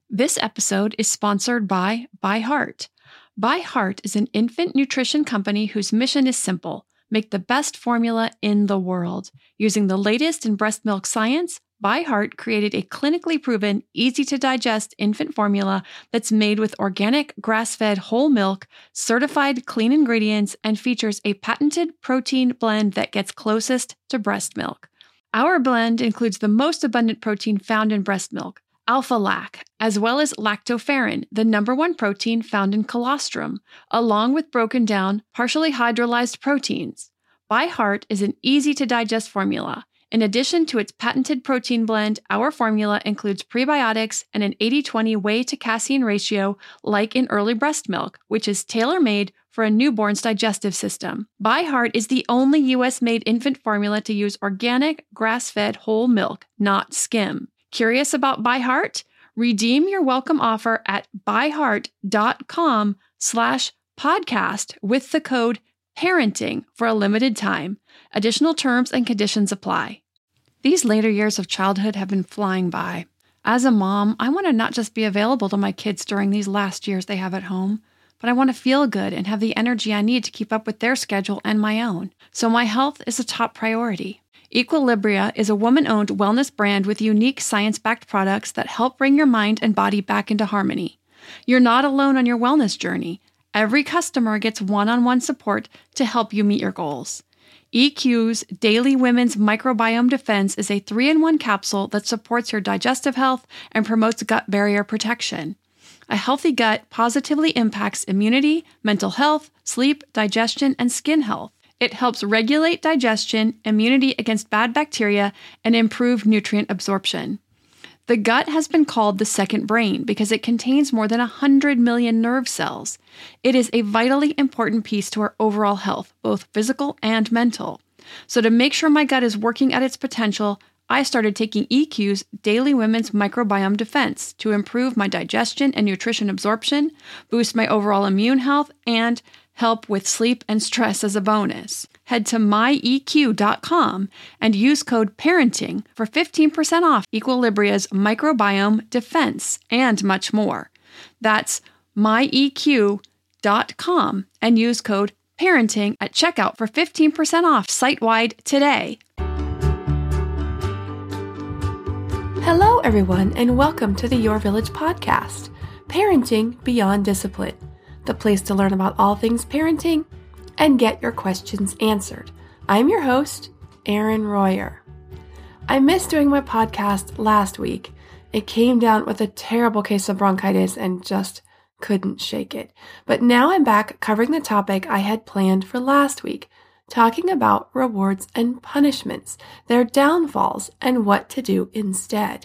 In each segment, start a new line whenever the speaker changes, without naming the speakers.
This episode is sponsored by ByHeart. ByHeart is an infant nutrition company whose mission is simple: make the best formula in the world. Using the latest in breast milk science, ByHeart created a clinically proven, easy-to-digest infant formula that's made with organic, grass-fed whole milk, certified clean ingredients, and features a patented protein blend that gets closest to breast milk. Our blend includes the most abundant protein found in breast milk, alpha-lac, as well as lactoferrin, the number one protein found in colostrum, along with broken down, partially hydrolyzed proteins. ByHeart is an easy-to-digest formula. In addition to its patented protein blend, our formula includes prebiotics and an 80-20 whey to casein ratio like in early breast milk, which is tailor-made for a newborn's digestive system. ByHeart is the only U.S.-made infant formula to use organic, grass-fed whole milk, not skim. Curious about ByHeart? Redeem your welcome offer at byheart.com/podcast with the code PARENTING for a limited time. Additional terms and conditions apply. These later years of childhood have been flying by. As a mom, I want to not just be available to my kids during these last years they have at home, but I want to feel good and have the energy I need to keep up with their schedule and my own. So my health is a top priority. Equilibria is a woman-owned wellness brand with unique science-backed products that help bring your mind and body back into harmony. You're not alone on your wellness journey. Every customer gets one-on-one support to help you meet your goals. EQ's Daily Women's Microbiome Defense is a 3-in-1 capsule that supports your digestive health and promotes gut barrier protection. A healthy gut positively impacts immunity, mental health, sleep, digestion, and skin health. It helps regulate digestion, immunity against bad bacteria, and improve nutrient absorption. The gut has been called the second brain because it contains more than 100 million nerve cells. It is a vitally important piece to our overall health, both physical and mental. So to make sure my gut is working at its potential, I started taking EQ's Daily Women's Microbiome Defense to improve my digestion and nutrition absorption, boost my overall immune health, and help with sleep and stress as a bonus. Head to myeq.com and use code PARENTING for 15% off Equilibria's Microbiome Defense and much more. That's myeq.com and use code PARENTING at checkout for 15% off site-wide today.
Hello, everyone, and welcome to the Your Village podcast, Parenting Beyond Discipline, the place to learn about all things parenting and get your questions answered. I'm your host, Erin Royer. I missed doing my podcast last week. It came down with a terrible case of bronchitis and just couldn't shake it. But now I'm back covering the topic I had planned for last week, talking about rewards and punishments, their downfalls, and what to do instead.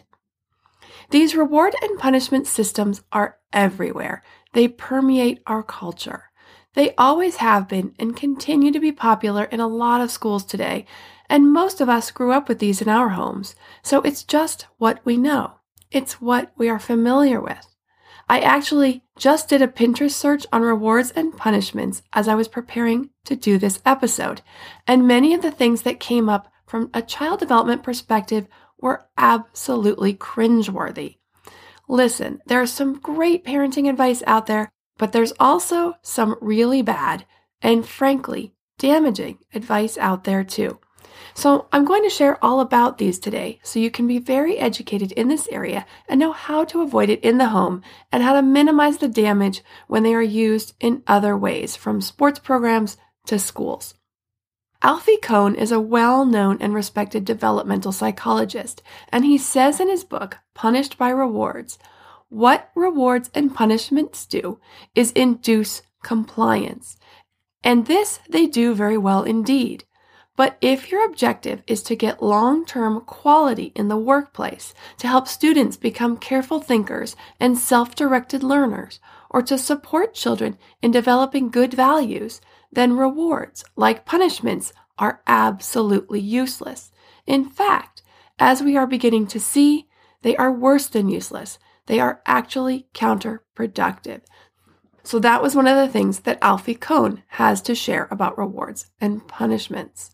These reward and punishment systems are everywhere. They permeate our culture. They always have been and continue to be popular in a lot of schools today, and most of us grew up with these in our homes, so it's just what we know. It's what we are familiar with. I actually just did a Pinterest search on rewards and punishments as I was preparing to do this episode, and many of the things that came up from a child development perspective were absolutely cringeworthy. Listen, there's some great parenting advice out there, but there's also some really bad and, frankly, damaging advice out there too. So I'm going to share all about these today so you can be very educated in this area and know how to avoid it in the home and how to minimize the damage when they are used in other ways, from sports programs to schools. Alfie Kohn is a well-known and respected developmental psychologist, and he says in his book, Punished by Rewards, what rewards and punishments do is induce compliance. And this they do very well indeed. But if your objective is to get long-term quality in the workplace, to help students become careful thinkers and self-directed learners, or to support children in developing good values, then rewards, like punishments, are absolutely useless. In fact, as we are beginning to see, they are worse than useless. They are actually counterproductive. So that was one of the things that Alfie Kohn has to share about rewards and punishments.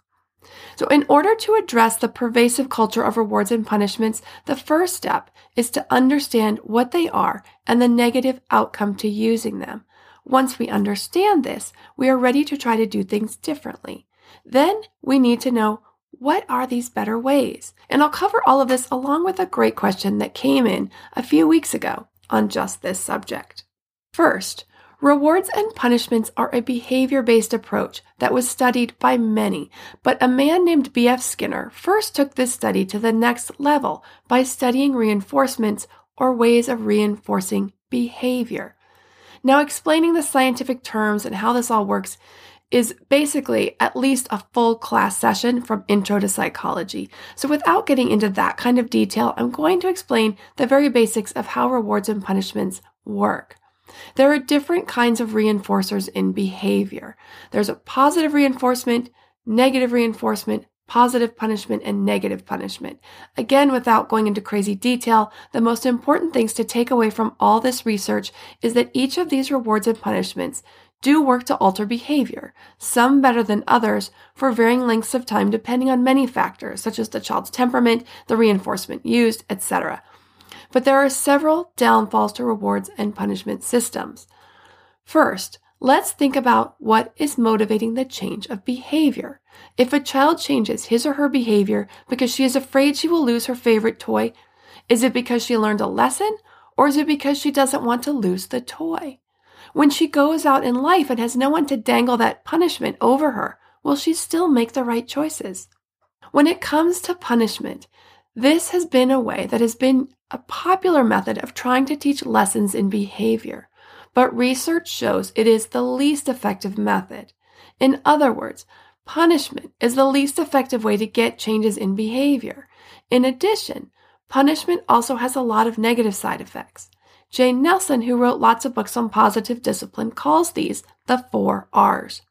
So in order to address the pervasive culture of rewards and punishments, the first step is to understand what they are and the negative outcome to using them. Once we understand this, we are ready to try to do things differently. Then we need to know, what are these better ways? And I'll cover all of this along with a great question that came in a few weeks ago on just this subject. First, rewards and punishments are a behavior-based approach that was studied by many, but a man named B.F. Skinner first took this study to the next level by studying reinforcements or ways of reinforcing behavior. Now, explaining the scientific terms and how this all works is basically at least a full class session from Intro to Psychology. So without getting into that kind of detail, I'm going to explain the very basics of how rewards and punishments work. There are different kinds of reinforcers in behavior. There's a positive reinforcement, negative reinforcement, positive punishment, and negative punishment. Again, without going into crazy detail, the most important things to take away from all this research is that each of these rewards and punishments do work to alter behavior, some better than others for varying lengths of time depending on many factors, such as the child's temperament, the reinforcement used, etc. But there are several downfalls to rewards and punishment systems. First, let's think about what is motivating the change of behavior. If a child changes his or her behavior because she is afraid she will lose her favorite toy, is it because she learned a lesson, or is it because she doesn't want to lose the toy? When she goes out in life and has no one to dangle that punishment over her, will she still make the right choices? When it comes to punishment, this has been a way that has been a popular method of trying to teach lessons in behavior, but research shows it is the least effective method. In other words, punishment is the least effective way to get changes in behavior. In addition, punishment also has a lot of negative side effects. Jane Nelson, who wrote lots of books on positive discipline, calls these the 4 R's.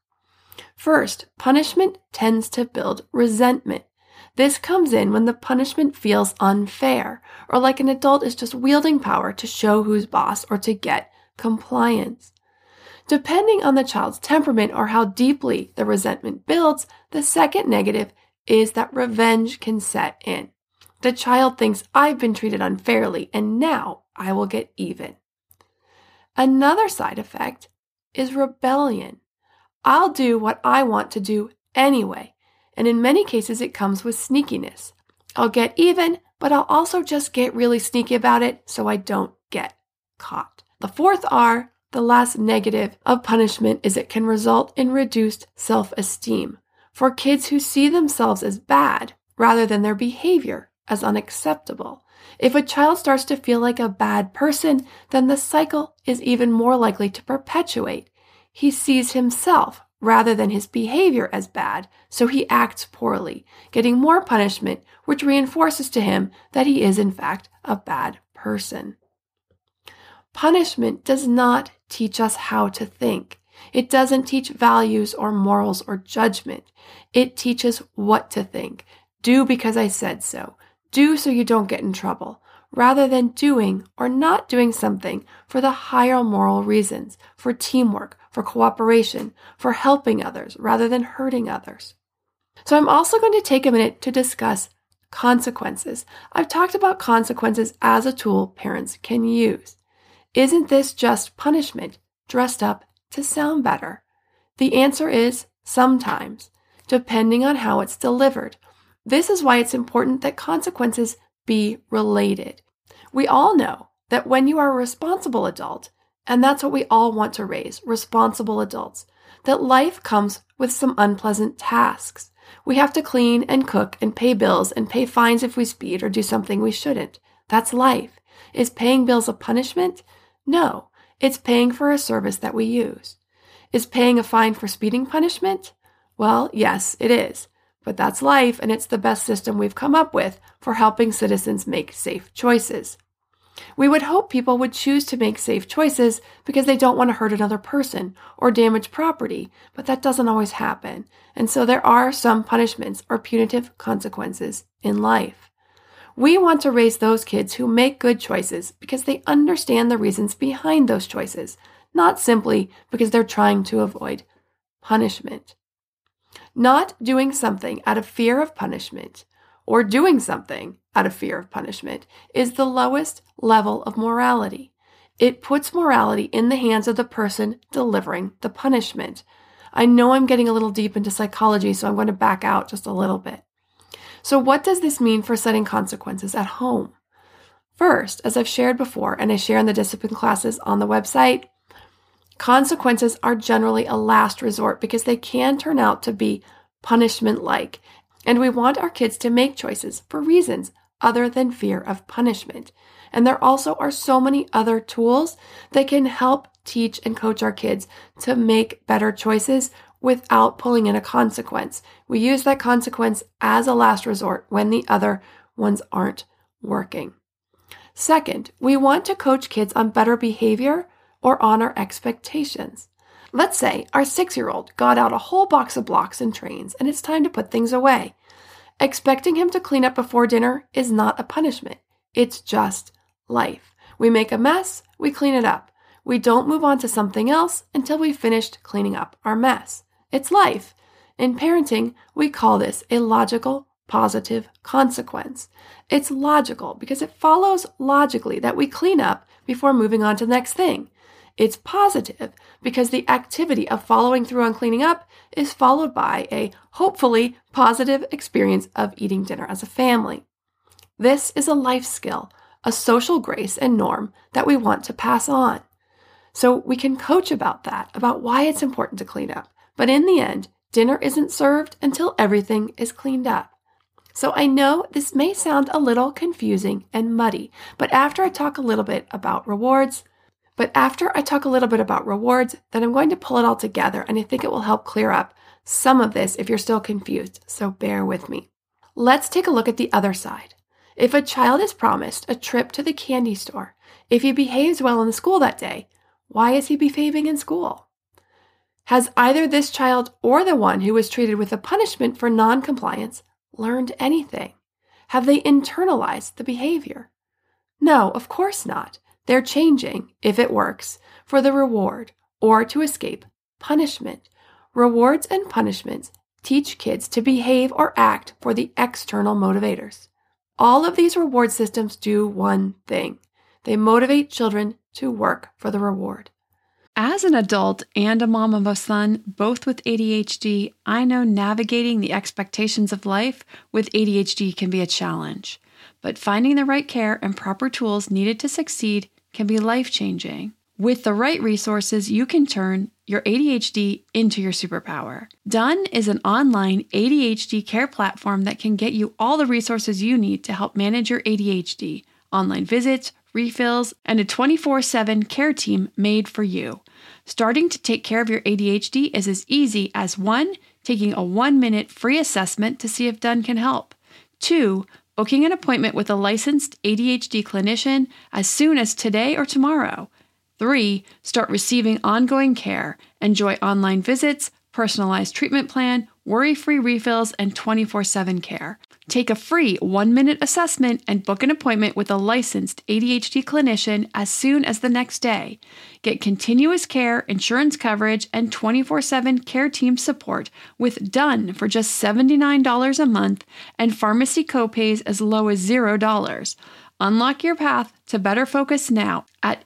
First, punishment tends to build resentment. This comes in when the punishment feels unfair, or like an adult is just wielding power to show who's boss or to get compliance. Depending on the child's temperament or how deeply the resentment builds, the second negative is that revenge can set in. The child thinks, I've been treated unfairly, and now I will get even. Another side effect is rebellion. I'll do what I want to do anyway, and in many cases it comes with sneakiness. I'll get even, but I'll also just get really sneaky about it so I don't get caught. The 4th R, the last negative of punishment, is it can result in reduced self-esteem for kids who see themselves as bad rather than their behavior as unacceptable. If a child starts to feel like a bad person, then the cycle is even more likely to perpetuate. He sees himself rather than his behavior as bad, so he acts poorly, getting more punishment, which reinforces to him that he is in fact a bad person. Punishment does not teach us how to think. It doesn't teach values or morals or judgment. It teaches what to think. Do because I said so. Do so you don't get in trouble, rather than doing or not doing something for the higher moral reasons, for teamwork, for cooperation, for helping others, rather than hurting others. So I'm also going to take a minute to discuss consequences. I've talked about consequences as a tool parents can use. Isn't this just punishment dressed up to sound better? The answer is sometimes, depending on how it's delivered. This is why it's important that consequences be related. We all know that when you are a responsible adult, and that's what we all want to raise, responsible adults, that life comes with some unpleasant tasks. We have to clean and cook and pay bills and pay fines if we speed or do something we shouldn't. That's life. Is paying bills a punishment? No, it's paying for a service that we use. Is paying a fine for speeding punishment? Well, yes, it is. But that's life, and it's the best system we've come up with for helping citizens make safe choices. We would hope people would choose to make safe choices because they don't want to hurt another person or damage property, but that doesn't always happen. And so there are some punishments or punitive consequences in life. We want to raise those kids who make good choices because they understand the reasons behind those choices, not simply because they're trying to avoid punishment. Not doing something out of fear of punishment or doing something out of fear of punishment is the lowest level of morality. It puts morality in the hands of the person delivering the punishment. I know I'm getting a little deep into psychology, so I'm going to back out just a little bit. So what does this mean for setting consequences at home? First, as I've shared before, and I share in the discipline classes on the website, consequences are generally a last resort because they can turn out to be punishment-like. And we want our kids to make choices for reasons other than fear of punishment. And there also are so many other tools that can help teach and coach our kids to make better choices without pulling in a consequence. We use that consequence as a last resort when the other ones aren't working. Second, we want to coach kids on better behavior or on our expectations. Let's say our 6-year-old got out a whole box of blocks and trains and it's time to put things away. Expecting him to clean up before dinner is not a punishment. It's just life. We make a mess, we clean it up. We don't move on to something else until we've finished cleaning up our mess. It's life. In parenting, we call this a logical, positive consequence. It's logical because it follows logically that we clean up before moving on to the next thing. It's positive because the activity of following through on cleaning up is followed by a hopefully positive experience of eating dinner as a family. This is a life skill, a social grace and norm that we want to pass on. So we can coach about that, about why it's important to clean up. But in the end, dinner isn't served until everything is cleaned up. So I know this may sound a little confusing and muddy, but after I talk a little bit about rewards, then I'm going to pull it all together, and I think it will help clear up some of this if you're still confused, so bear with me. Let's take a look at the other side. If a child is promised a trip to the candy store, if he behaves well in school that day, why is he behaving in school? Has either this child or the one who was treated with a punishment for non-compliance learned anything? Have they internalized the behavior? No, of course not. They're changing, if it works, for the reward or to escape punishment. Rewards and punishments teach kids to behave or act for the external motivators. All of these reward systems do one thing. They motivate children to work for the reward.
As an adult and a mom of a son, both with ADHD, I know navigating the expectations of life with ADHD can be a challenge. But finding the right care and proper tools needed to succeed can be life-changing. With the right resources, you can turn your ADHD into your superpower. Done is an online ADHD care platform that can get you all the resources you need to help manage your ADHD, online visits, refills, and a 24/7 care team made for you. Starting to take care of your ADHD is as easy as 1, taking a 1-minute free assessment to see if Done can help. 2, booking an appointment with a licensed ADHD clinician as soon as today or tomorrow. 3, start receiving ongoing care. Enjoy online visits, personalized treatment plan, worry-free refills, and 24/7 care. Take a free 1-minute assessment and book an appointment with a licensed ADHD clinician as soon as the next day. Get continuous care, insurance coverage, and 24/7 care team support with Done for just $79 a month and pharmacy copays as low as $0. Unlock your path to better focus now at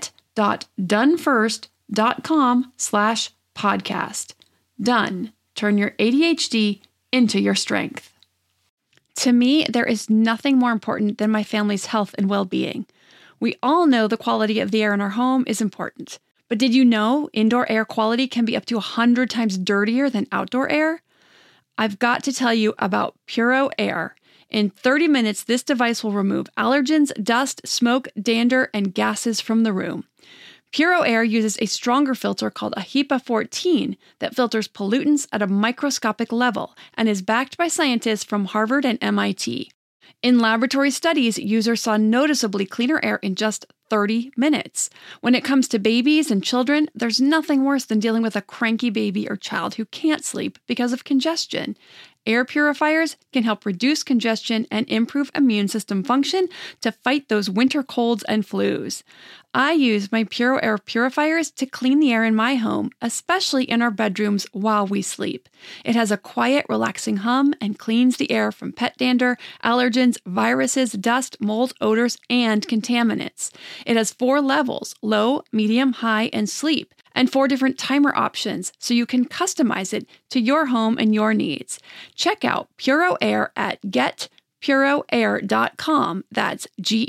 get.donefirst.com/podcast. Done. Turn your ADHD into your strength. To me, there is nothing more important than my family's health and well-being. We all know the quality of the air in our home is important. But did you know indoor air quality can be up to 100 times dirtier than outdoor air? I've got to tell you about Puro Air. In 30 minutes, this device will remove allergens, dust, smoke, dander, and gases from the room. Puro Air uses a stronger filter called a HEPA 14 that filters pollutants at a microscopic level and is backed by scientists from Harvard and MIT. In laboratory studies, users saw noticeably cleaner air in just 30 minutes. When it comes to babies and children, there's nothing worse than dealing with a cranky baby or child who can't sleep because of congestion. Air purifiers can help reduce congestion and improve immune system function to fight those winter colds and flus. I use my Puro Air purifiers to clean the air in my home, especially in our bedrooms while we sleep. It has a quiet, relaxing hum and cleans the air from pet dander, allergens, viruses, dust, mold, odors, and contaminants. It has 4 levels: low, medium, high, and sleep, and 4 different timer options, so you can customize it to your home and your needs. Check out Puro Air at getpuroair.com. That's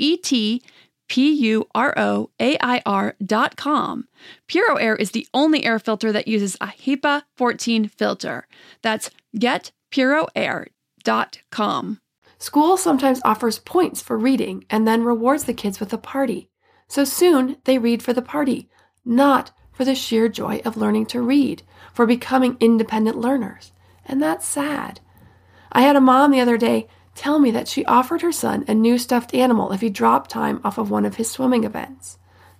GetPuroAir.com. Puro Air is the only air filter that uses a HEPA 14 filter. That's getpuroair.com.
School sometimes offers points for reading and then rewards the kids with a party. So soon they read for the party, not for the sheer joy of learning to read, for becoming independent learners. And that's sad. I had a mom the other day tell me that she offered her son a new stuffed animal if he dropped time off of one of his swimming events.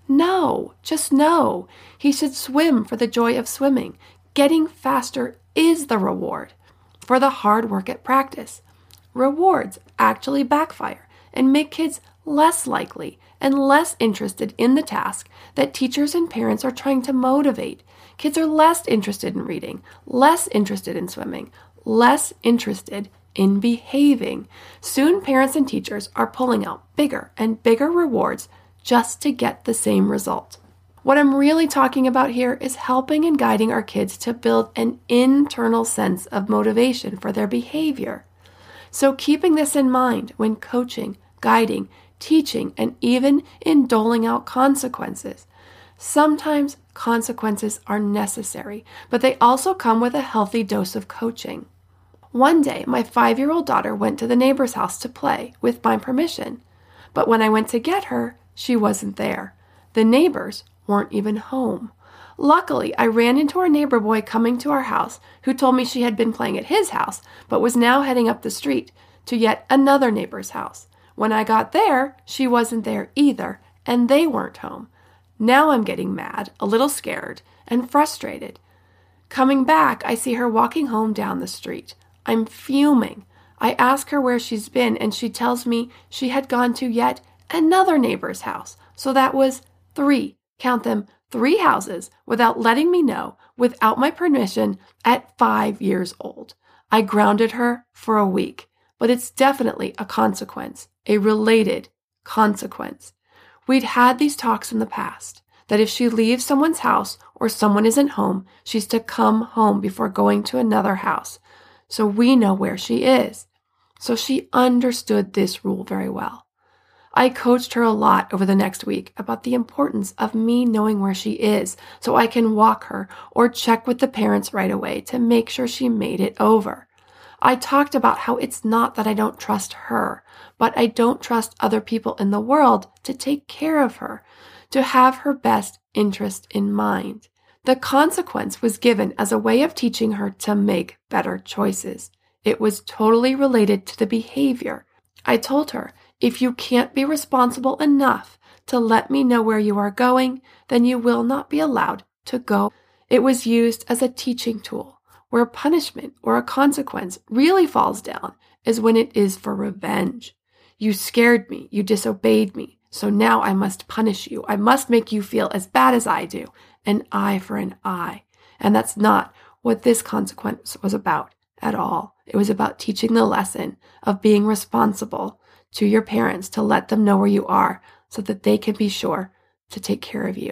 No, just no. He should swim for the joy of swimming. Getting faster is the reward for the hard work at practice. Rewards actually backfire and make kids less likely and less interested in the task that teachers and parents are trying to motivate. Kids are less interested in reading, less interested in swimming, less interested in behaving. Soon parents and teachers are pulling out bigger and bigger rewards just to get the same result. What I'm really talking about here is helping and guiding our kids to build an internal sense of motivation for their behavior. So keeping this in mind when coaching, guiding, teaching, and even in doling out consequences. Sometimes consequences are necessary, but they also come with a healthy dose of coaching. One day, my 5-year-old daughter went to the neighbor's house to play with my permission, but when I went to get her, she wasn't there. The neighbors weren't even home. Luckily, I ran into our neighbor boy coming to our house, who told me she had been playing at his house, but was now heading up the street to yet another neighbor's house. When I got there, she wasn't there either, and they weren't home. Now I'm getting mad, a little scared, and frustrated. Coming back, I see her walking home down the street. I'm fuming. I ask her where she's been, and she tells me she had gone to yet another neighbor's house. So that was 3, count them, 3 houses without letting me know, without my permission, at 5 years old. I grounded her for a week, but it's definitely a consequence, a related consequence. We'd had these talks in the past, that if she leaves someone's house or someone isn't home, she's to come home before going to another house, so we know where she is. So she understood this rule very well. I coached her a lot over the next week about the importance of me knowing where she is so I can walk her or check with the parents right away to make sure she made it over. I talked about how it's not that I don't trust her, but I don't trust other people in the world to take care of her, to have her best interest in mind. The consequence was given as a way of teaching her to make better choices. It was totally related to the behavior. I told her, if you can't be responsible enough to let me know where you are going, then you will not be allowed to go. It was used as a teaching tool. Where punishment or a consequence really falls down is when it is for revenge. You scared me, you disobeyed me, so now I must punish you. I must make you feel as bad as I do, an eye for an eye. And that's not what this consequence was about at all. It was about teaching the lesson of being responsible to your parents to let them know where you are so that they can be sure to take care of you.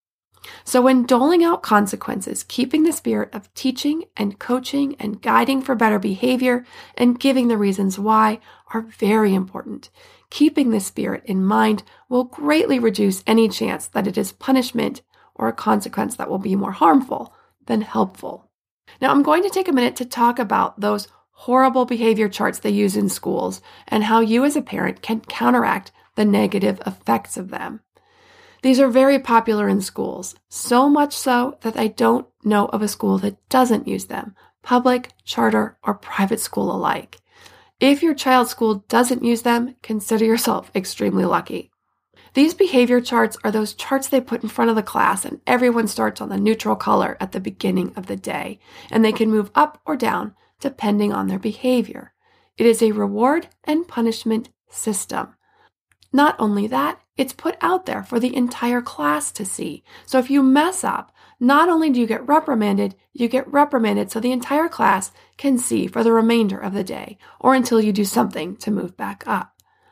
So when doling out consequences, keeping the spirit of teaching and coaching and guiding for better behavior and giving the reasons why are very important. Keeping this spirit in mind will greatly reduce any chance that it is punishment or a consequence that will be more harmful than helpful. Now I'm going to take a minute to talk about those horrible behavior charts they use in schools and how you as a parent can counteract the negative effects of them. These are very popular in schools, so much so that I don't know of a school that doesn't use them, public, charter, or private school alike. If your child's school doesn't use them, consider yourself extremely lucky. These behavior charts are those charts they put in front of the class and everyone starts on the neutral color at the beginning of the day, and they can move up or down depending on their behavior. It is a reward and punishment system. Not only that, it's put out there for the entire class to see. So if you mess up, not only do you get reprimanded so the entire class can see for the remainder of the day or until you do something to move back up.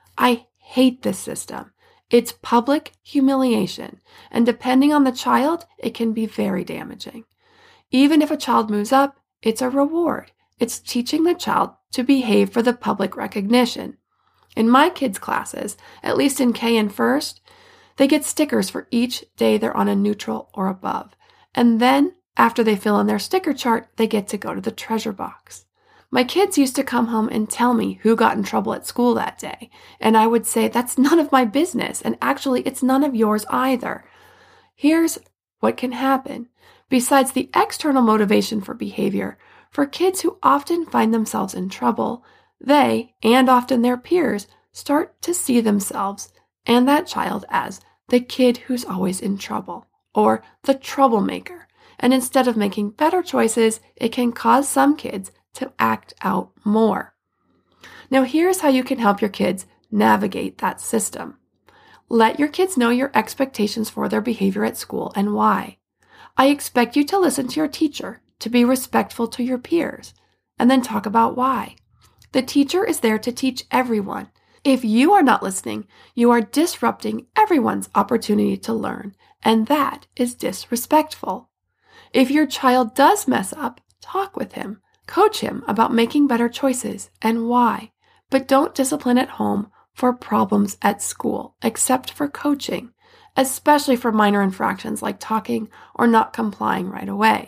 I hate this system. It's public humiliation, and depending on the child, it can be very damaging. Even if a child moves up, it's a reward. It's teaching the child to behave for the public recognition. In my kids' classes, at least in K and First, they get stickers for each day they're on a neutral or above. And then, after they fill in their sticker chart, they get to go to the treasure box. My kids used to come home and tell me who got in trouble at school that day, and I would say, that's none of my business, and actually, it's none of yours either. Here's what can happen. Besides the external motivation for behavior, for kids who often find themselves in trouble, they, and often their peers, start to see themselves and that child as the kid who's always in trouble, or the troublemaker. And instead of making better choices, it can cause some kids to act out more. Now, here's how you can help your kids navigate that system. Let your kids know your expectations for their behavior at school and why. I expect you to listen to your teacher, to be respectful to your peers, and then talk about why. The teacher is there to teach everyone. If you are not listening, you are disrupting everyone's opportunity to learn, and that is disrespectful. If your child does mess up, talk with him. Coach him about making better choices and why, but don't discipline at home for problems at school, except for coaching, especially for minor infractions like talking or not complying right away.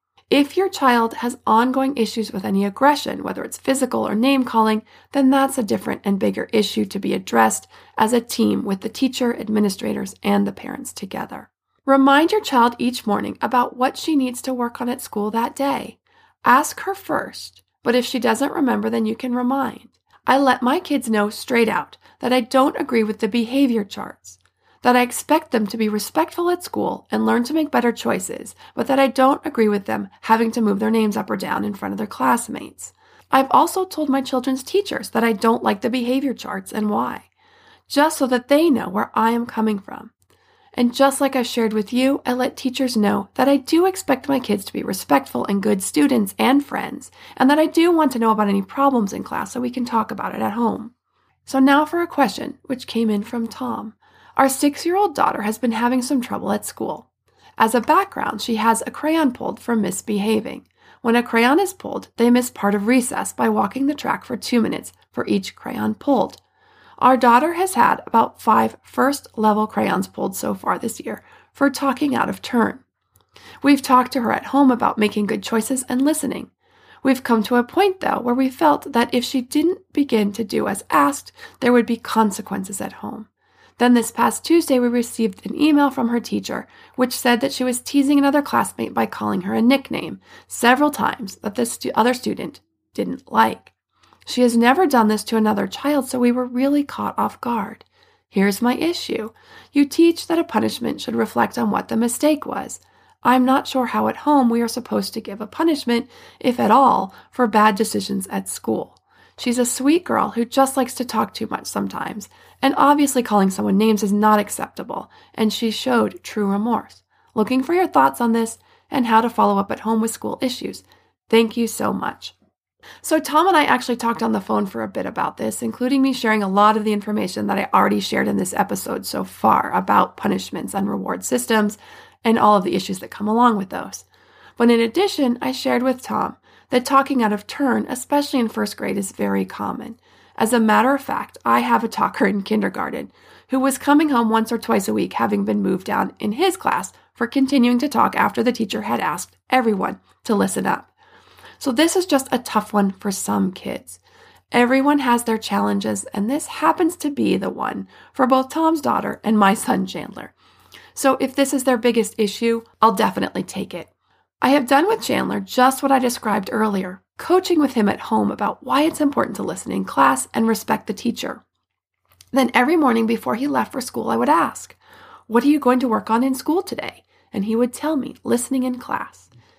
If your child has ongoing issues with any aggression, whether it's physical or name-calling, then that's a different and bigger issue to be addressed as a team with the teacher, administrators, and the parents together. Remind your child each morning about what she needs to work on at school that day. Ask her first, but if she doesn't remember, then you can remind. I let my kids know straight out that I don't agree with the behavior charts, that I expect them to be respectful at school and learn to make better choices, but that I don't agree with them having to move their names up or down in front of their classmates. I've also told my children's teachers that I don't like the behavior charts and why, just so that they know where I am coming from. And just like I've shared with you, I let teachers know that I do expect my kids to be respectful and good students and friends, and that I do want to know about any problems in class so we can talk about it at home. So now for a question which came in from Tom. Our 6-year-old daughter has been having some trouble at school. As a background, she has a crayon pulled for misbehaving. When a crayon is pulled, they miss part of recess by walking the track for 2 minutes for each crayon pulled. Our daughter has had about 5 first-level crayons pulled so far this year for talking out of turn. We've talked to her at home about making good choices and listening. We've come to a point, though, where we felt that if she didn't begin to do as asked, there would be consequences at home. Then this past Tuesday, we received an email from her teacher, which said that she was teasing another classmate by calling her a nickname several times that the other student didn't like. She has never done this to another child, so we were really caught off guard. Here's my issue. You teach that a punishment should reflect on what the mistake was. I'm not sure how at home we are supposed to give a punishment, if at all, for bad decisions at school. She's a sweet girl who just likes to talk too much sometimes, and obviously calling someone names is not acceptable, and she showed true remorse. Looking for your thoughts on this and how to follow up at home with school issues. Thank you so much. So Tom and I actually talked on the phone for a bit about this, including me sharing a lot of the information that I already shared in this episode so far about punishments and reward systems and all of the issues that come along with those. But in addition, I shared with Tom that talking out of turn, especially in first grade, is very common. As a matter of fact, I have a talker in kindergarten who was coming home once or twice a week, having been moved down in his class for continuing to talk after the teacher had asked everyone to listen up. So this is just a tough one for some kids. Everyone has their challenges, and this happens to be the one for both Tom's daughter and my son Chandler. So if this is their biggest issue, I'll definitely take it. I have done with Chandler just what I described earlier, coaching with him at home about why it's important to listen in class and respect the teacher. Then every morning before he left for school, I would ask, "What are you going to work on in school today?" And he would tell me, listening in class.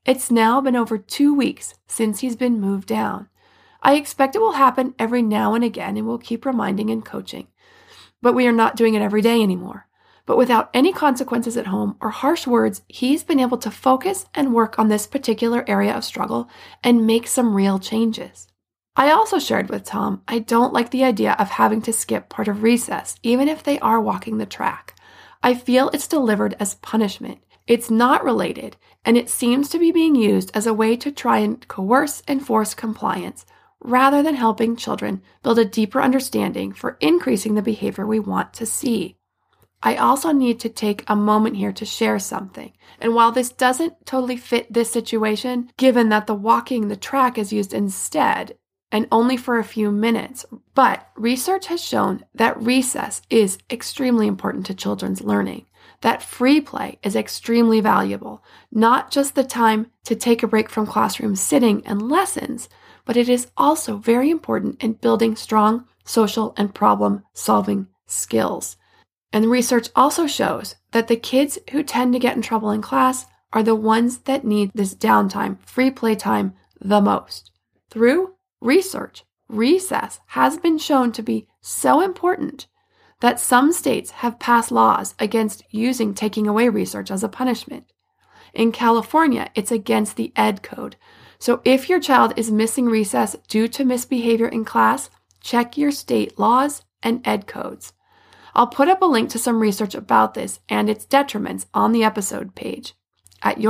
It's now been over 2 weeks since he's been moved down. I expect it will happen every now and again, and we'll keep reminding and coaching. But we are not doing it every day anymore. But without any consequences at home or harsh words, he's been able to focus and work on this particular area of struggle and make some real changes. I also shared with Tom, I don't like the idea of having to skip part of recess, even if they are walking the track. I feel it's delivered as punishment. It's not related, and it seems to be being used as a way to try and coerce and force compliance, rather than helping children build a deeper understanding for increasing the behavior we want to see. I also need to take a moment here to share something. And while this doesn't totally fit this situation, given that the walking the track is used instead and only for a few minutes, but research has shown that recess is extremely important to children's learning, that free play is extremely valuable, not just the time to take a break from classroom sitting and lessons, but it is also very important in building strong social and problem-solving skills. And research also shows that the kids who tend to get in trouble in class are the ones that need this downtime, free play time, the most. Through research, recess has been shown to be so important that some states have passed laws against taking away research as a punishment. In California, it's against the Ed Code. So if your child is missing recess due to misbehavior in class, check your state laws and Ed codes. I'll put up a link to some research about this and its detriments on the episode page at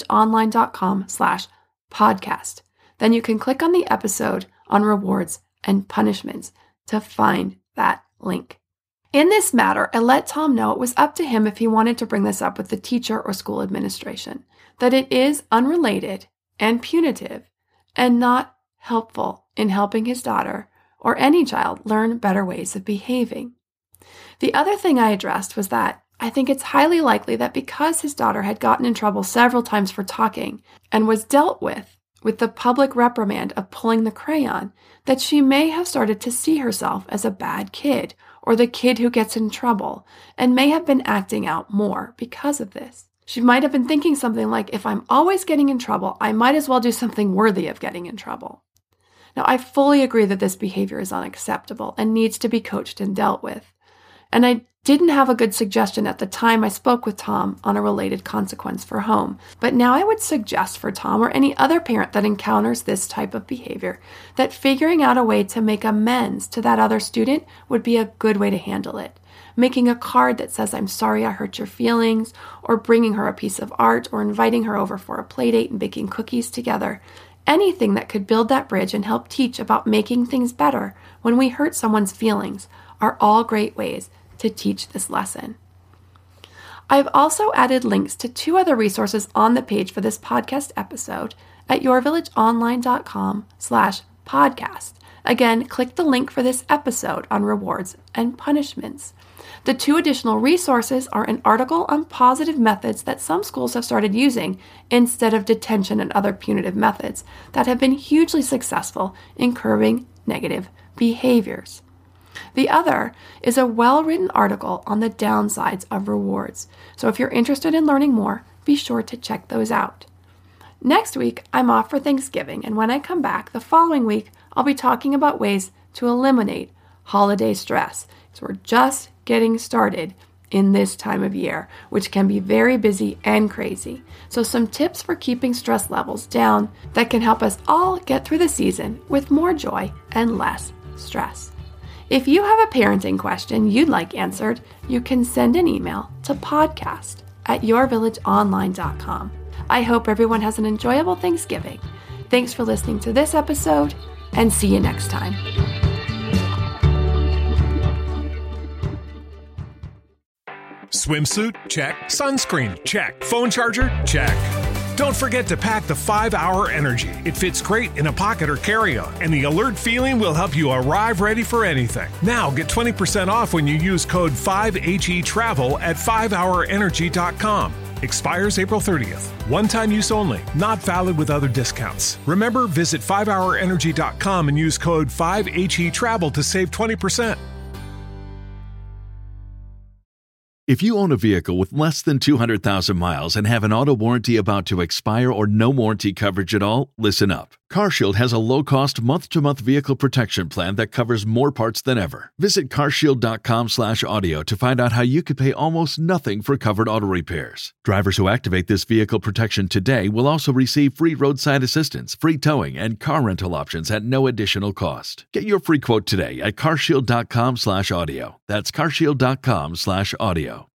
yourvillageonline.com/podcast. Then you can click on the episode on rewards and punishments to find that link. In this matter, I let Tom know it was up to him if he wanted to bring this up with the teacher or school administration, that it is unrelated and punitive and not helpful in helping his daughter or any child learn better ways of behaving. The other thing I addressed was that I think it's highly likely that because his daughter had gotten in trouble several times for talking and was dealt with the public reprimand of pulling the crayon, that she may have started to see herself as a bad kid or the kid who gets in trouble and may have been acting out more because of this. She might have been thinking something like, if I'm always getting in trouble, I might as well do something worthy of getting in trouble. Now, I fully agree that this behavior is unacceptable and needs to be coached and dealt with. And I didn't have a good suggestion at the time I spoke with Tom on a related consequence for home. But now I would suggest for Tom or any other parent that encounters this type of behavior that figuring out a way to make amends to that other student would be a good way to handle it. Making a card that says, I'm sorry I hurt your feelings, or bringing her a piece of art, or inviting her over for a play date and baking cookies together. Anything that could build that bridge and help teach about making things better when we hurt someone's feelings are all great ways to teach this lesson. I've also added links to 2 other resources on the page for this podcast episode at yourvillageonline.com/podcast. Again, click the link for this episode on rewards and punishments. The 2 additional resources are an article on positive methods that some schools have started using instead of detention and other punitive methods that have been hugely successful in curbing negative behaviors. The other is a well-written article on the downsides of rewards. So if you're interested in learning more, be sure to check those out. Next week, I'm off for Thanksgiving, and when I come back the following week, I'll be talking about ways to eliminate holiday stress. So we're just getting started in this time of year, which can be very busy and crazy. So some tips for keeping stress levels down that can help us all get through the season with more joy and less stress. If you have a parenting question you'd like answered, you can send an email to podcast@yourvillageonline.com. I hope everyone has an enjoyable Thanksgiving. Thanks for listening to this episode, and see you next time.
Swimsuit? Check. Sunscreen? Check. Phone charger? Check. Don't forget to pack the 5-Hour Energy. It fits great in a pocket or carry-on, and the alert feeling will help you arrive ready for anything. Now get 20% off when you use code 5HETRAVEL at 5hourenergy.com. Expires April 30th. One-time use only. Not valid with other discounts. Remember, visit 5hourenergy.com and use code 5HETRAVEL to save 20%.
If you own a vehicle with less than 200,000 miles and have an auto warranty about to expire or no warranty coverage at all, listen up. CarShield has a low-cost month-to-month vehicle protection plan that covers more parts than ever. Visit carshield.com/audio to find out how you could pay almost nothing for covered auto repairs. Drivers who activate this vehicle protection today will also receive free roadside assistance, free towing, and car rental options at no additional cost. Get your free quote today at carshield.com/audio. That's carshield.com/audio.